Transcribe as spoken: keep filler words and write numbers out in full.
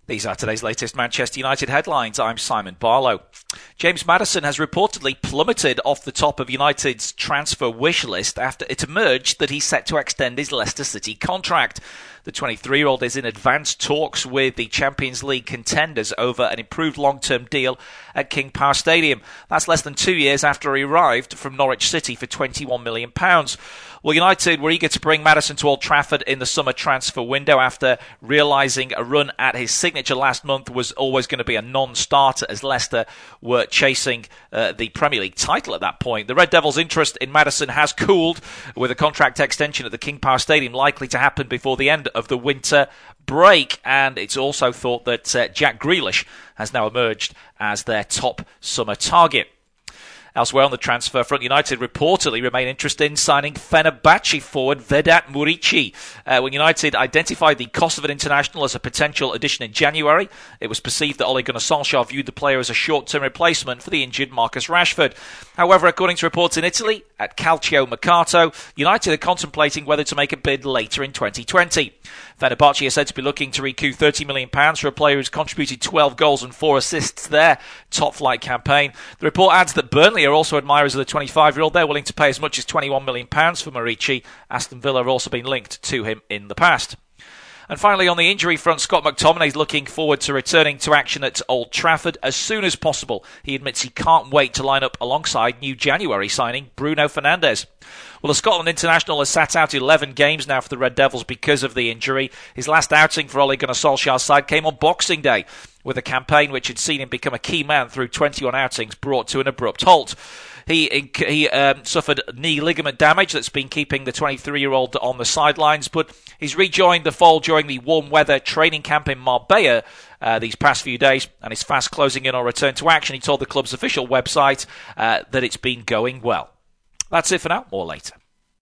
These are today's latest Manchester United headlines. I'm Simon Barlow. James Maddison has reportedly plummeted off the top of United's transfer wish list after it emerged that he's set to extend his Leicester City contract. The twenty-three-year-old is in advanced talks with the Champions League contenders over an improved long-term deal at King Power Stadium. That's less than two years after he arrived from Norwich City for twenty-one million pounds. Well, United were eager to bring Maddison to Old Trafford in the summer transfer window after realising a run at his signature last month was always going to be a non-starter as Leicester were chasing uh, the Premier League title at that point. The Red Devils' interest in Maddison has cooled, with a contract extension at the King Power Stadium likely to happen before the end of the winter break, and it's also thought that uh, Jack Grealish has now emerged as their top summer target. Elsewhere on the transfer front, United reportedly remain interested in signing Fenerbahce forward Vedat Muriqi. Uh, when United identified the Kosovan international as a potential addition in January, it was perceived that Ole Gunnar Solskjaer viewed the player as a short-term replacement for the injured Marcus Rashford. However, according to reports in Italy, at Calcio Mercato, United are contemplating whether to make a bid later in twenty twenty. Fenerbahce are said to be looking to recoup thirty million pounds for a player who's contributed twelve goals and four assists their top-flight campaign. The report adds that Burnley are also admirers of the twenty-five-year-old. They're willing to pay as much as twenty-one million pounds for Muriqi. Aston Villa have also been linked to him in the past. And finally, on the injury front, Scott McTominay is looking forward to returning to action at Old Trafford as soon as possible. He admits he can't wait to line up alongside new January signing Bruno Fernandes. Well, the Scotland international has sat out eleven games now for the Red Devils because of the injury. His last outing for Ole Gunnar Solskjaer's side came on Boxing Day, with a campaign which had seen him become a key man through twenty-one outings brought to an abrupt halt. He he um, suffered knee ligament damage that's been keeping the twenty-three-year-old on the sidelines, but he's rejoined the fold during the warm weather training camp in Marbella uh, these past few days, and is fast closing in on return to action. He told the club's official website uh, that it's been going well. That's it for now. More later.